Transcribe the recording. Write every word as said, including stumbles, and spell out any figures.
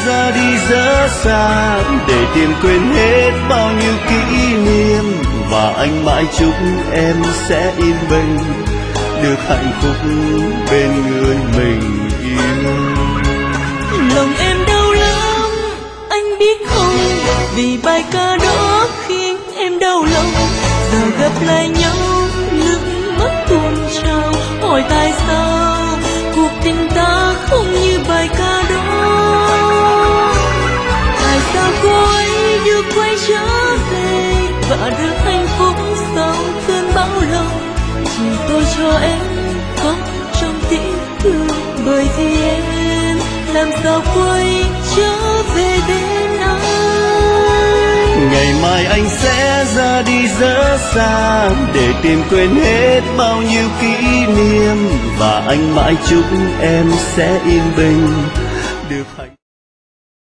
ra đi rất xa để tìm quên hết bao nhiêu kỷ niệm, và anh mãi chúc em sẽ yên bình được hạnh phúc bên người mình yêu. Lòng em đau lắm anh biết không, vì bài ca đó khiến em đau lòng. Giờ gặp lại nhau nước mắt tuôn trào, hỏi tại sao cuộc tình ta không như bài ca đó. Tại sao cô ấy được quay trở về và được hạnh phúc sau cơn bão lòng. Chỉ tôi cho em có trong tiếng thương, bởi vì em làm sao quay trở về bên anh. Ngày mai anh sẽ ra đi rất xa để tìm quên hết bao nhiêu kỷ niệm, và anh mãi chúc em sẽ yên bình